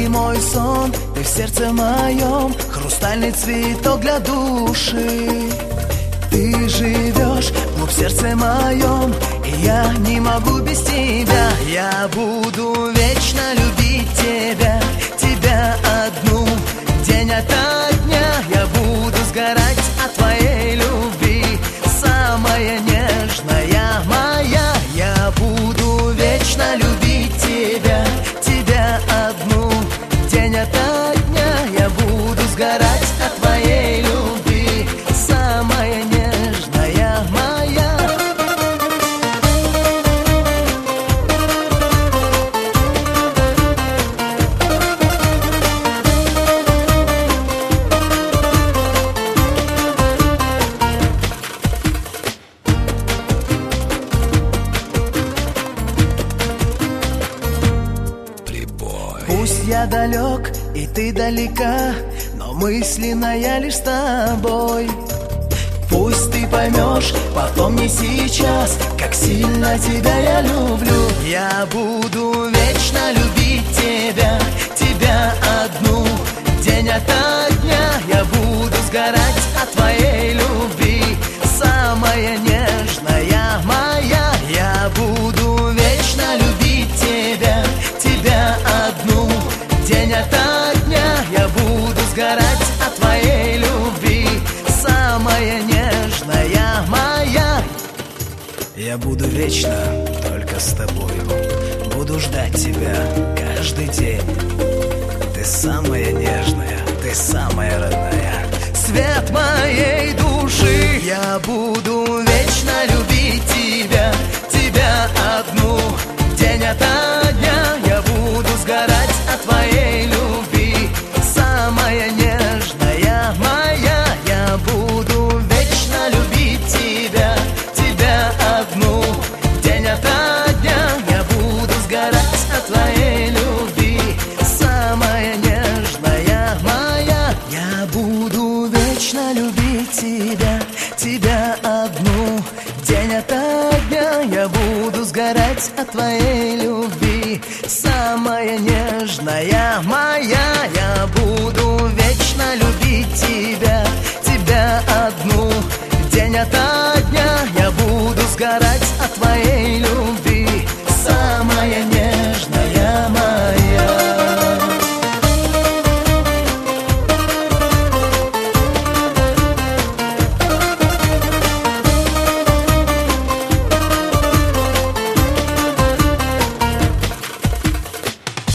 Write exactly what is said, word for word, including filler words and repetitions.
мой сон, ты в сердце моем, хрустальный цветок для души. Ты живешь глубь в сердце моем, и я не могу без тебя. Я буду вечно любить тебя, тебя одну, день ото дня. Я буду сгорать от твоей любви, самая нежная моя. Я буду вечно любить тебя, тебя одну, день ото дня. Я буду сгорать от твоей любви, самая нежная моя. Пусть я далек и ты далека, но мысленно я лишь с тобой. Пусть ты поймешь, потом не сейчас, как сильно тебя я люблю. Я буду вечно любить тебя, тебя одну, день ото дня. Я буду сгорать от твоей любви, самая нежная моя. Я буду вечно любить тебя, тебя одну, день ото дня. Я буду сгорать от твоей любви, самая нежная моя. Я буду вечно только с тобою, буду ждать тебя каждый день. Ты самая нежная, ты самая родная, свет моей души. Я буду вечно любить тебя, тебя одну, день ото дня. Я буду сгорать от твоей любви, самая нежная моя. Я буду вечно любить тебя, тебя одну, день ото дня. Я буду сгорать от твоей любви, самая нежная моя. Я буду вечно любить тебя, тебя одну, день ото дня. Я буду сгорать от твоей любви, самая нежная моя. Я буду вечно любить тебя, тебя одну, день ото дня. Я буду сгорать от твоей любви.